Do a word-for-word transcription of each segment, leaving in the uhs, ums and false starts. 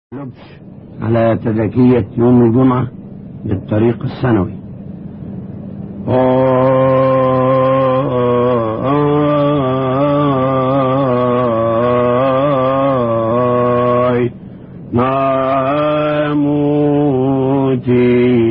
لبش على تذكية يوم الجمعة للطريق السنوي. آي ناموتي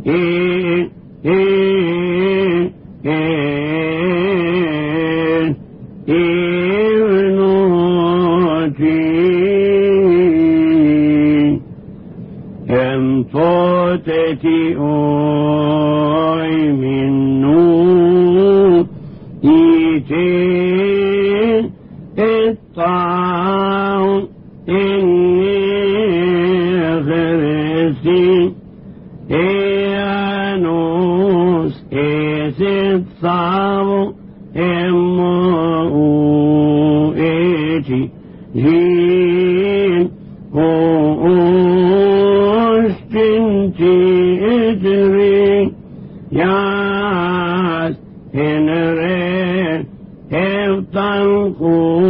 إيه إيه إيه إبنوتي إن صوتتي أوي من نور إيتي الطعام إني خرسي إيانوس إيسيت صعب إمو إيتي جين أوشتنتي إدري ياس إنرين إفتنقو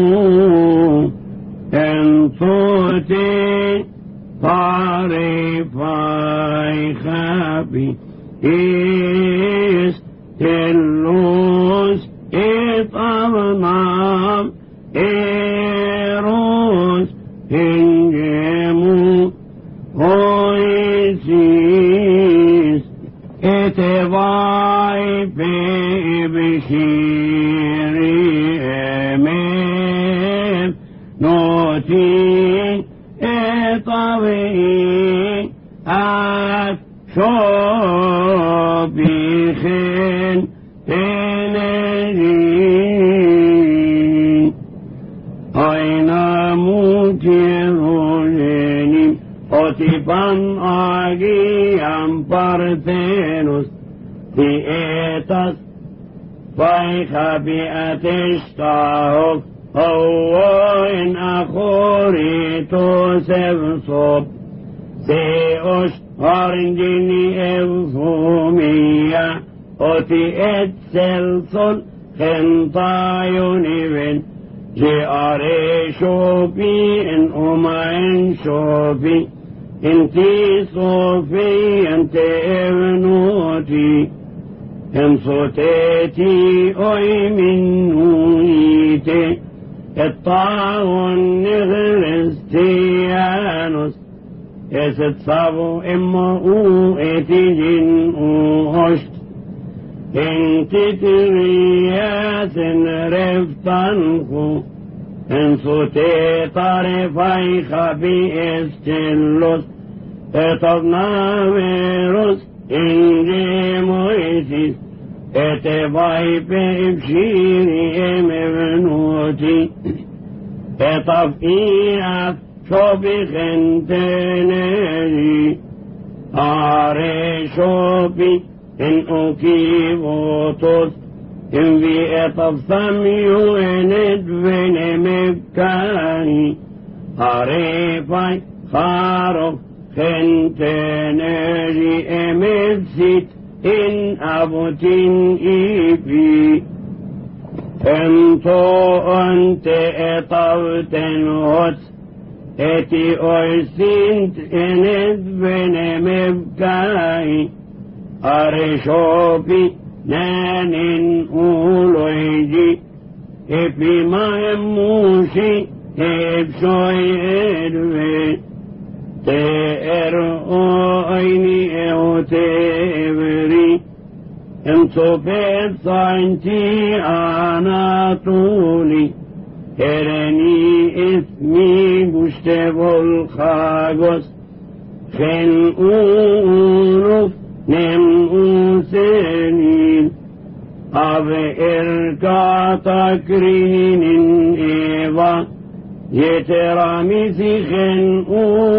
إن صوتي طريفاي خابي إيس تلوس إطبنام إيروس إنجمو هويسيس إتباي في بشيري أمين نوتي إطبي أشوبي خين تنجي أين مجروني أتبان آجي أمبارتينوس في إتاس فايخ بأتشتاهوك هو إن أخوري توسف سيوش هارنجيني إفهومية أتي إتسلسل خنطايوني بن جاري شوفي إن أما إن شوفي إنتي صوفي أنت ابنوتي إن صوتيتي أي من نويتي الطاعون نغرستيانوس إست صابو إما أو إتجين أوشت إن تترياس رفتنخو إن صوتي طرفي خبي استلوس إطبنا ميروس إنجي مويسيس إتباي بإبشيري إم ابنوتي إطفئي شوبي خنتنري آري شوبي إن أكيبوتوس إن في أطفسميو إن ادفن مكاني آري فاي خارف خنتنري إمسيت إن أبوتين إيبي انتو انت اطوتن هوت اتي اويسينت انت بن مبكاي ارشوبي نانين اولويجي افي ما يموشي افشوي ادوي تير اويني او تيبري انتو بيت صاينتي انا طولي ارني اسمي مشتبه الخاقس خن اولوف نم اوسنين اب اركا تكرين ايضا يترامي سيخن او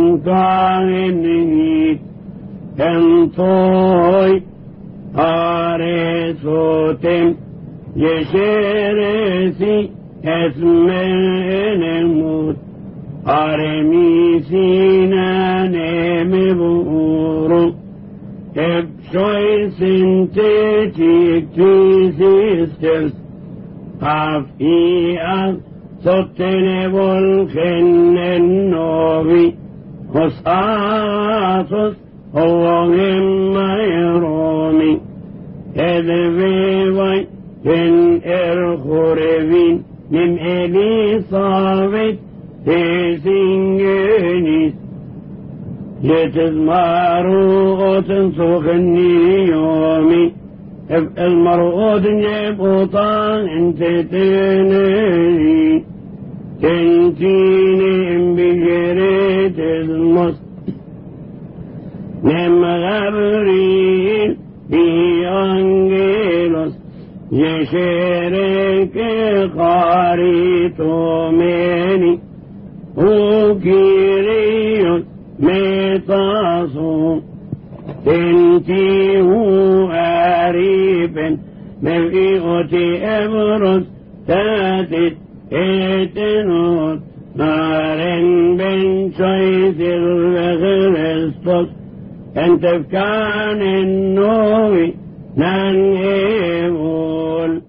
امكانني انتوي آرسوتم يشرسي اسمين الموت آرميسينا نمبورو ابشوي سنتيتيك تي سيسترز افئي سوتنبو الخن النوبي خصاصص هو مما يرومي اذبي إن إرخوربين من إليصابت تسنجنيس يتزمارو تنسخني يومي المرؤود يبطان انت تنري تنتيني بجريت المص نم غبريل في أنجيلوس يشارك قاريتو مني وكيريوس ميتاسو تنتيه قريبا مبيئتي أبرز تاتت اتنوت نارن بن شيث الغرسطس انت كان النوي ننهبول